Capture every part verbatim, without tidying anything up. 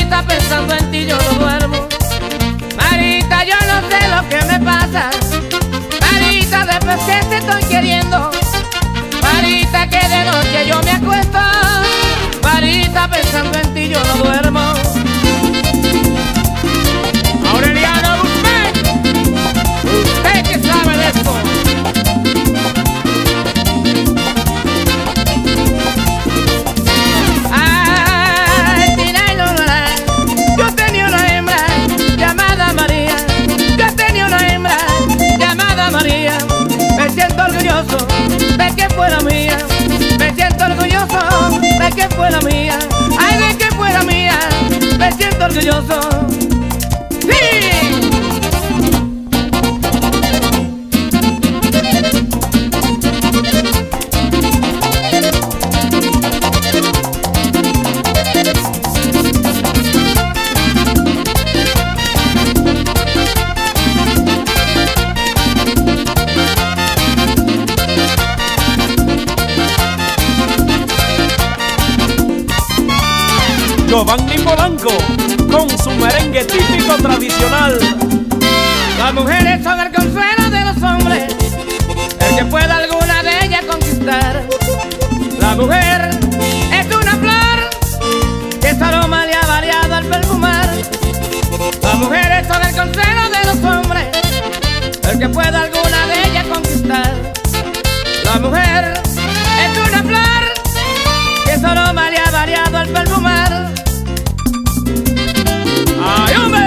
Marita, pensando en ti yo no duermo. Marita, yo no sé lo que me pasa. Marita, después que te estoy queriendo. Marita, que de noche yo me acuesto. Marita, pensando en ti yo no duermo. Aureliano Guzmán, usted que sabe de esto. Ay, tirainola, yo tenía una hembra llamada María. Yo tenía una hembra llamada María. Me siento orgulloso de que fuera mía. Me siento orgulloso de que fuera mía. Ay, de que fuera mía. Me siento orgulloso. ¡Sí! Giovanni Polanco con su merengue típico tradicional. Las mujeres son el consuelo de los hombres, el que pueda alguna de ellas conquistar. La mujer es una flor que su aroma le ha variado al perfumar. Las mujeres son el consuelo de los hombres, el que pueda alguna de ellas conquistar. La mujer es una flor que su aroma le ha variado al perfumar. ¡Ay, hombre!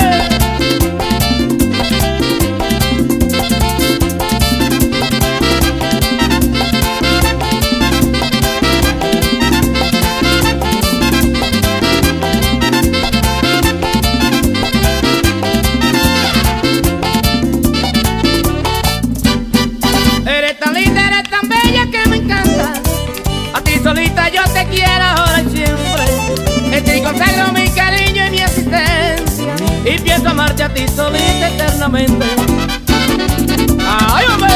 Eres tan linda, eres tan bella que me encanta. A ti solita yo te quiero ahora y siempre. En ti consagro mi cariño y mi existencia, y pienso amarte a ti solita eternamente. ¡Ay, hombre!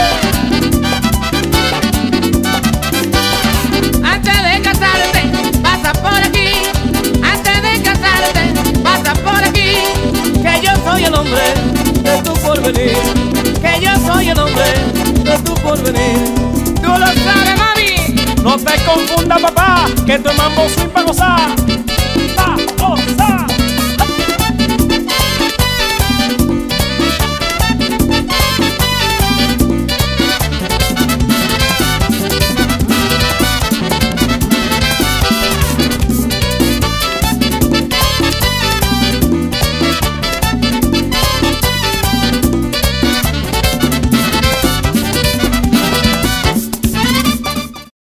Antes de casarte, pasa por aquí. Antes de casarte, pasa por aquí. Que yo soy el hombre de tu porvenir. Que yo soy el hombre de tu porvenir. Tú lo sabes, mami. No te confundas, papá, que tu mambo sin pa' gozar.